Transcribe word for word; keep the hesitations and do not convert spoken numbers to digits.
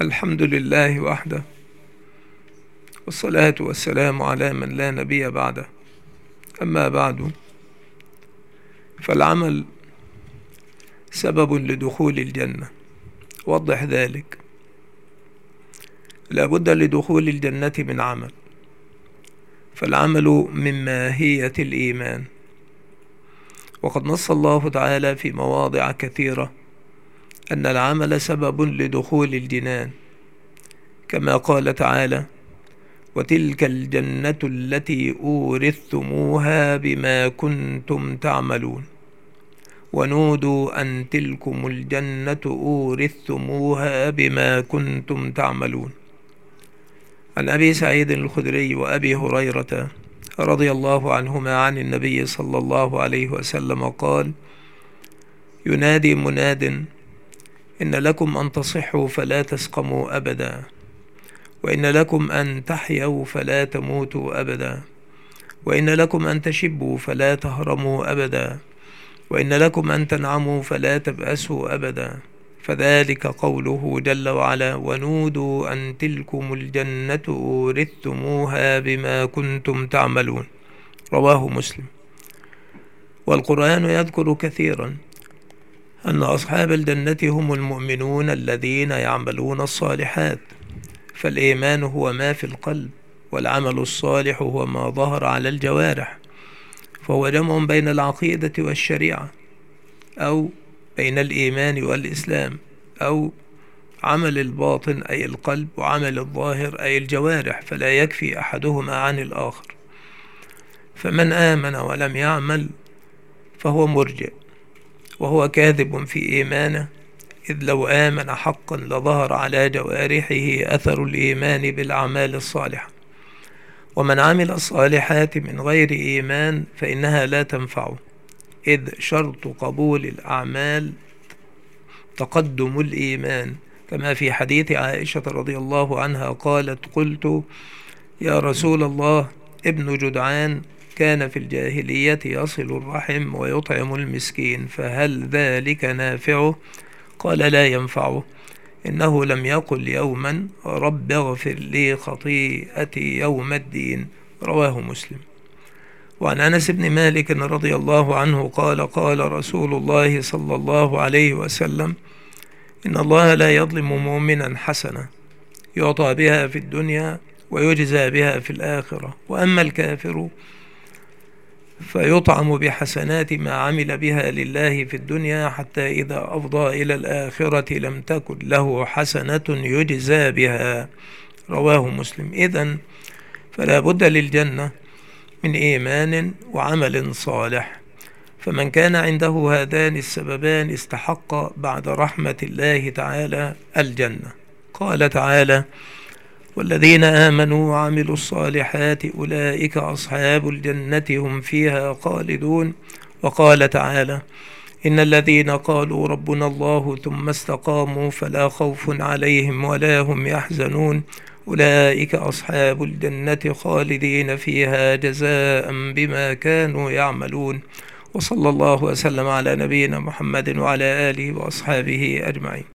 الحمد لله وحده، والصلاة والسلام على من لا نبي بعده. أما بعد، فالعمل سبب لدخول الجنة. وضح ذلك. لا بد لدخول الجنة من عمل، فالعمل من ماهية الإيمان، وقد نص الله تعالى في مواضع كثيرة أن العمل سبب لدخول الجنان، كما قال تعالى: وتلك الجنة التي أورثتموها بما كنتم تعملون، ونودوا أن تلكم الجنة أورثتموها بما كنتم تعملون. عن أبي سعيد الخدري وأبي هريرة رضي الله عنهما عن النبي صلى الله عليه وسلم قال: ينادي مناد: إن لكم أن تصحوا فلا تسقموا أبدا، وإن لكم أن تحيوا فلا تموتوا أبدا، وإن لكم أن تشبوا فلا تهرموا أبدا، وإن لكم أن تنعموا فلا تبأسوا أبدا. فذلك قوله جل وعلا: ونودوا أن تلكم الجنة أورثتموها بما كنتم تعملون. رواه مسلم. والقرآن يذكر كثيرا أن أصحاب الجنة هم المؤمنون الذين يعملون الصالحات، فالإيمان هو ما في القلب، والعمل الصالح هو ما ظهر على الجوارح، فهو جمع بين العقيدة والشريعة، أو بين الإيمان والإسلام، أو عمل الباطن أي القلب، وعمل الظاهر أي الجوارح، فلا يكفي أحدهما عن الآخر. فمن آمن ولم يعمل فهو مرجئ، وهو كاذب في إيمانه، إذ لو آمن حقا لظهر على جوارحه أثر الإيمان بالأعمال الصالحة. ومن عمل الصالحات من غير إيمان فإنها لا تنفعه، إذ شرط قبول الأعمال تقدم الإيمان، كما في حديث عائشة رضي الله عنها قالت: قلت يا رسول الله، ابن جدعان كان في الجاهلية يصل الرحم ويطعم المسكين، فهل ذلك نافعه؟ قال: لا ينفعه، إنه لم يقل يوما رب اغفر لي خطيئتي يوم الدين. رواه مسلم. وعن أنس بن مالك رضي الله عنه قال: قال رسول الله صلى الله عليه وسلم: إن الله لا يظلم مؤمنا حسنة يعطى بها في الدنيا ويجزى بها في الآخرة، وأما الكافر فيطعم بحسنات ما عمل بها لله في الدنيا، حتى إذا أفضى إلى الآخرة لم تكن له حسنة يجزى بها. رواه مسلم. إذن فلا بد للجنة من إيمان وعمل صالح، فمن كان عنده هذان السببان استحق بعد رحمة الله تعالى الجنة. قال تعالى: والذين آمنوا وعملوا الصالحات أولئك أصحاب الجنة هم فيها خالدون. وقال تعالى: إن الذين قالوا ربنا الله ثم استقاموا فلا خوف عليهم ولا هم يحزنون أولئك أصحاب الجنة خالدين فيها جزاء بما كانوا يعملون. وصلى الله وسلم على نبينا محمد وعلى آله وأصحابه أجمعين.